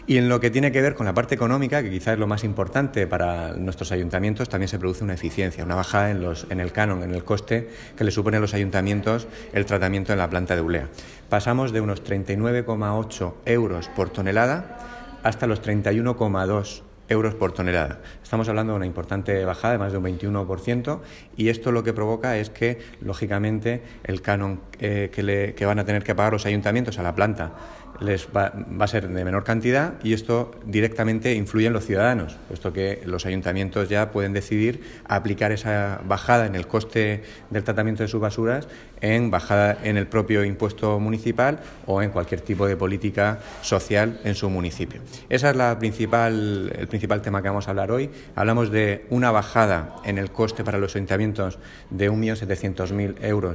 Y en lo que tiene que ver con la parte económica, que quizás es lo más importante para nuestros ayuntamientos, también se produce una eficiencia, una bajada en el canon, en el coste que le supone a los ayuntamientos el tratamiento en la planta de Ulea. Pasamos de unos 39,8 euros por tonelada hasta los 31,2 euros por tonelada. Estamos hablando de una importante bajada de más de un 21%, y esto lo que provoca es que, lógicamente, el canon que van a tener que pagar los ayuntamientos a la planta les va a ser de menor cantidad, y esto directamente influye en los ciudadanos, puesto que los ayuntamientos ya pueden decidir aplicar esa bajada en el coste del tratamiento de sus basuras en bajada en el propio impuesto municipal o en cualquier tipo de política social en su municipio. Ese es el principal tema que vamos a hablar hoy. Hablamos de una bajada en el coste para los ayuntamientos de 1.700.000 euros